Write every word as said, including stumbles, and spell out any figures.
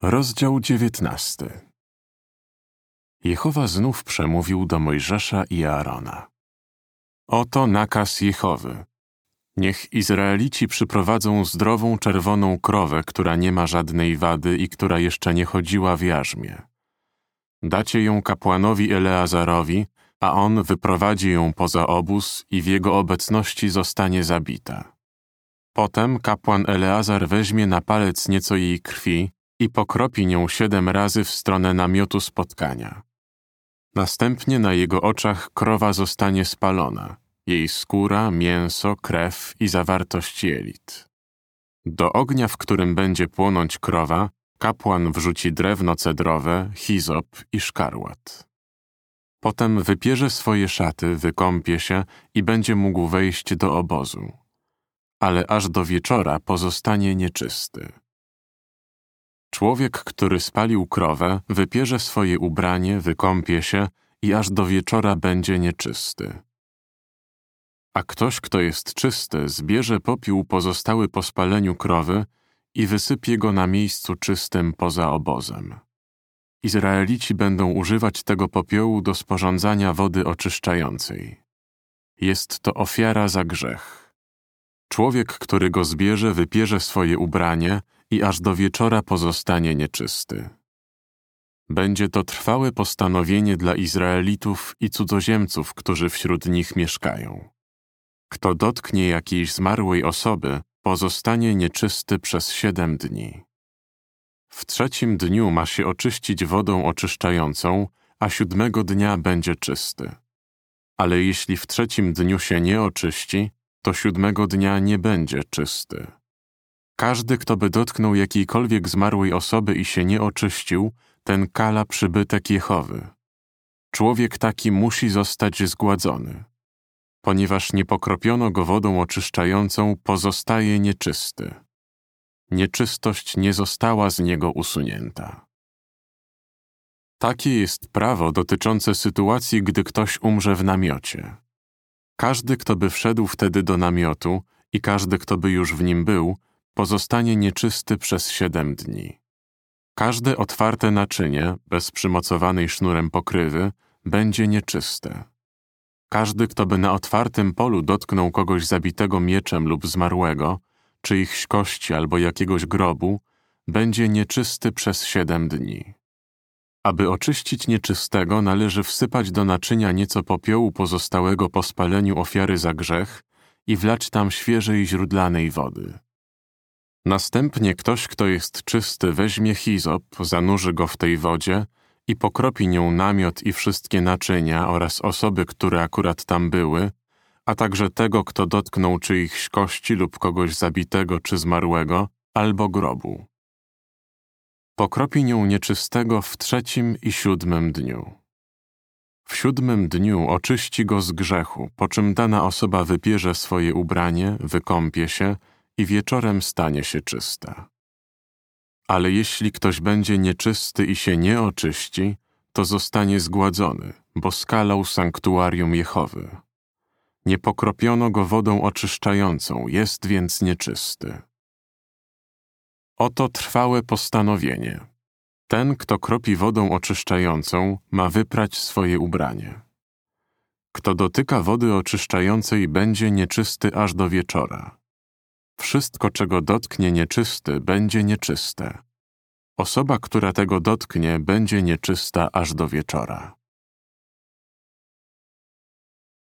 Rozdział dziewiętnasty. Jehowa znów przemówił do Mojżesza i Aarona. Oto nakaz Jehowy. Niech Izraelici przyprowadzą zdrową czerwoną krowę, która nie ma żadnej wady i która jeszcze nie chodziła w jarzmie. Dacie ją kapłanowi Eleazarowi, a on wyprowadzi ją poza obóz i w jego obecności zostanie zabita. Potem kapłan Eleazar weźmie na palec nieco jej krwi i pokropi nią siedem razy w stronę namiotu spotkania. Następnie na jego oczach krowa zostanie spalona, jej skóra, mięso, krew i zawartość jelit. Do ognia, w którym będzie płonąć krowa, kapłan wrzuci drewno cedrowe, hizop i szkarłat. Potem wypierze swoje szaty, wykąpie się i będzie mógł wejść do obozu. Ale aż do wieczora pozostanie nieczysty. Człowiek, który spalił krowę, wypierze swoje ubranie, wykąpie się i aż do wieczora będzie nieczysty. A ktoś, kto jest czysty, zbierze popiół pozostały po spaleniu krowy i wysypie go na miejscu czystym poza obozem. Izraelici będą używać tego popiołu do sporządzania wody oczyszczającej. Jest to ofiara za grzech. Człowiek, który go zbierze, wypierze swoje ubranie i aż do wieczora pozostanie nieczysty. Będzie to trwałe postanowienie dla Izraelitów i cudzoziemców, którzy wśród nich mieszkają. Kto dotknie jakiejś zmarłej osoby, pozostanie nieczysty przez siedem dni. W trzecim dniu ma się oczyścić wodą oczyszczającą, a siódmego dnia będzie czysty. Ale jeśli w trzecim dniu się nie oczyści, to siódmego dnia nie będzie czysty. Każdy, kto by dotknął jakiejkolwiek zmarłej osoby i się nie oczyścił, ten kala przybytek Jehowy. Człowiek taki musi zostać zgładzony. Ponieważ nie pokropiono go wodą oczyszczającą, pozostaje nieczysty. Nieczystość nie została z niego usunięta. Takie jest prawo dotyczące sytuacji, gdy ktoś umrze w namiocie. Każdy, kto by wszedł wtedy do namiotu i każdy, kto by już w nim był, pozostanie nieczysty przez siedem dni. Każde otwarte naczynie, bez przymocowanej sznurem pokrywy, będzie nieczyste. Każdy, kto by na otwartym polu dotknął kogoś zabitego mieczem lub zmarłego, czyichś kości albo jakiegoś grobu, będzie nieczysty przez siedem dni. Aby oczyścić nieczystego, należy wsypać do naczynia nieco popiołu pozostałego po spaleniu ofiary za grzech i wlać tam świeżej źródlanej wody. Następnie ktoś, kto jest czysty, weźmie hizop, zanurzy go w tej wodzie i pokropi nią namiot i wszystkie naczynia oraz osoby, które akurat tam były, a także tego, kto dotknął czyichś kości lub kogoś zabitego czy zmarłego, albo grobu. Pokropi nią nieczystego w trzecim i siódmym dniu. W siódmym dniu oczyści go z grzechu, po czym dana osoba wypierze swoje ubranie, wykąpie się i wieczorem stanie się czysta. Ale jeśli ktoś będzie nieczysty i się nie oczyści, to zostanie zgładzony, bo skalał sanktuarium Jehowy. Nie pokropiono go wodą oczyszczającą, jest więc nieczysty. Oto trwałe postanowienie. Ten, kto kropi wodą oczyszczającą, ma wyprać swoje ubranie. Kto dotyka wody oczyszczającej, będzie nieczysty aż do wieczora. Wszystko, czego dotknie nieczysty, będzie nieczyste. Osoba, która tego dotknie, będzie nieczysta aż do wieczora.